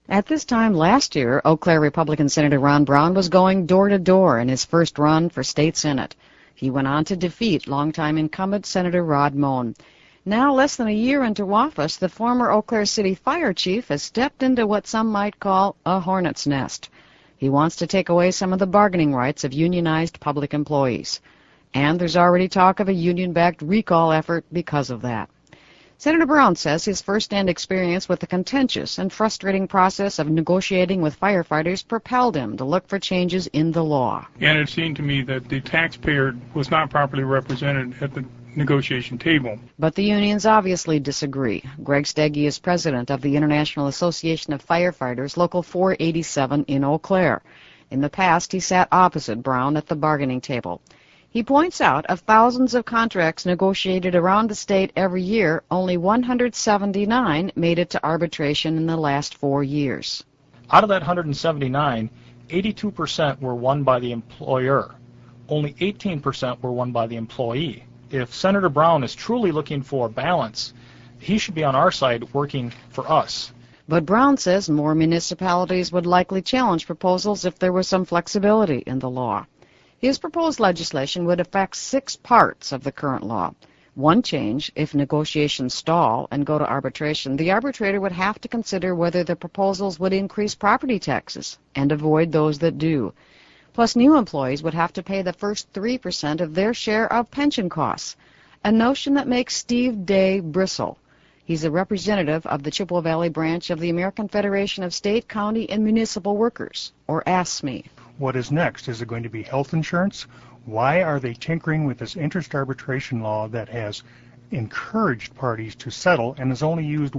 At this time last year, Eau Claire Republican Senator Ron Brown was going door to door in his first run for state senate. He went on to defeat longtime incumbent Senator Rod Mohn. Now, less than a year into office, the former Eau Claire City fire chief has stepped into what some might call a hornet's nest. He wants to take away some of the bargaining rights of unionized public employees. And there's already talk of a union-backed recall effort because of that. Senator Brown says his first-hand experience with the contentious and frustrating process of negotiating with firefighters propelled him to look for changes in the law. And it seemed to me that the taxpayer was not properly represented at the negotiation table. But the unions obviously disagree. Greg Steggy is president of the International Association of Firefighters, Local 487 in Eau Claire. In the past, he sat opposite Brown at the bargaining table. He points out of thousands of contracts negotiated around the state every year, only 179 made it to arbitration in the last 4 years. Out of that 179, 82% were won by the employer. Only 18% were won by the employee. If Senator Brown is truly looking for balance, he should be on our side working for us. But Brown says more municipalities would likely challenge proposals if there was some flexibility in the law. His proposed legislation would affect 6 parts of the current law. One change, if negotiations stall and go to arbitration, the arbitrator would have to consider whether the proposals would increase property taxes and avoid those that do. Plus, new employees would have to pay the first 3% of their share of pension costs, a notion that makes Steve Day bristle. He's a representative of the Chippewa Valley branch of the American Federation of State, County, and Municipal Workers, or AFSCME. What is next? Is it going to be health insurance? Why are they tinkering with this interest arbitration law that has encouraged parties to settle and has only used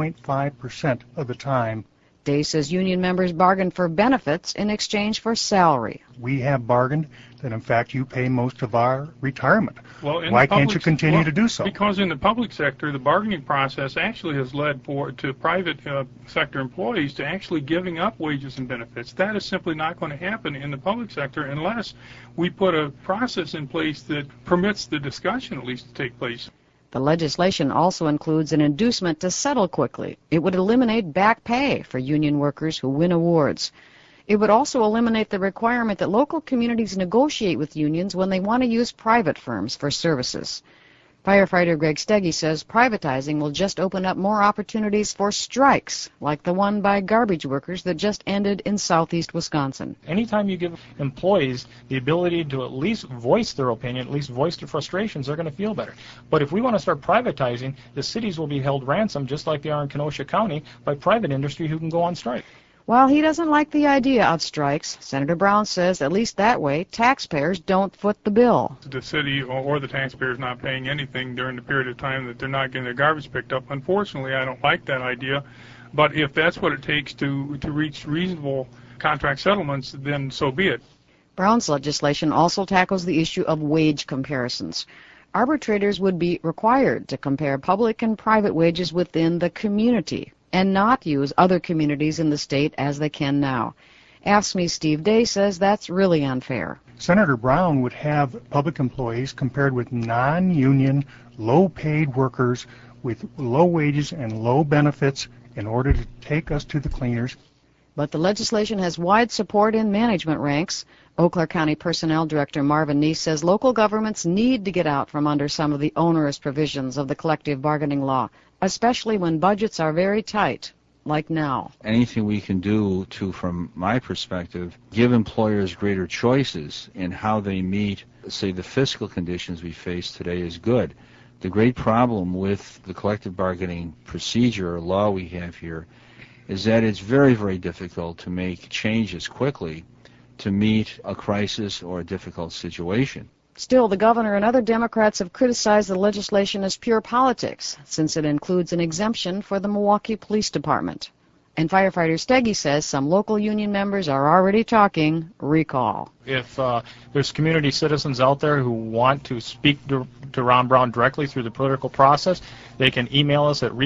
1.5% of the time? Day says union members bargain for benefits in exchange for salary. We have bargained that, in fact, you pay most of our retirement. Well, why can't you continue to do so? Because in the public sector, the bargaining process actually has led to private sector employees to actually giving up wages and benefits. That is simply not going to happen in the public sector unless we put a process in place that permits the discussion at least to take place. The legislation also includes an inducement to settle quickly. It would eliminate back pay for union workers who win awards. It would also eliminate the requirement that local communities negotiate with unions when they want to use private firms for services. Firefighter Greg Steggy says privatizing will just open up more opportunities for strikes, like the one by garbage workers that just ended in southeast Wisconsin. Anytime you give employees the ability to at least voice their opinion, at least voice their frustrations, they're going to feel better. But if we want to start privatizing, the cities will be held ransom, just like they are in Kenosha County, by private industry who can go on strike. While he doesn't like the idea of strikes, Senator Brown says at least that way taxpayers don't foot the bill. The city or the taxpayers not paying anything during the period of time that they're not getting their garbage picked up. Unfortunately, I don't like that idea. But if that's what it takes to reach reasonable contract settlements, then so be it. Brown's legislation also tackles the issue of wage comparisons. Arbitrators would be required to compare public and private wages within the community and not use other communities in the state as they can now. AFSCME's Steve Day says that's really unfair. Senator Brown would have public employees compared with non-union, low-paid workers with low wages and low benefits in order to take us to the cleaners. But the legislation has wide support in management ranks. Eau Claire County Personnel Director Marvin Neese says local governments need to get out from under some of the onerous provisions of the collective bargaining law, especially when budgets are very tight, like now. Anything we can do to, from my perspective, give employers greater choices in how they meet, say, the fiscal conditions we face today is good. The great problem with the collective bargaining procedure or law we have here is that it's very, very difficult to make changes quickly to meet a crisis or a difficult situation. Still, the governor and other Democrats have criticized the legislation as pure politics, since it includes an exemption for the Milwaukee Police Department. And firefighter Steggy says some local union members are already talking recall. If there's community citizens out there who want to speak to Ron Brown directly through the political process, they can email us at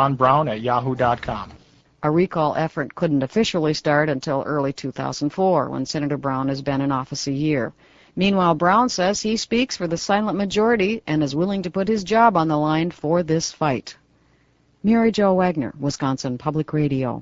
recallronbrown@yahoo.com. A recall effort couldn't officially start until early 2004, when Senator Brown has been in office a year. Meanwhile, Brown says he speaks for the silent majority and is willing to put his job on the line for this fight. Mary Jo Wagner, Wisconsin Public Radio.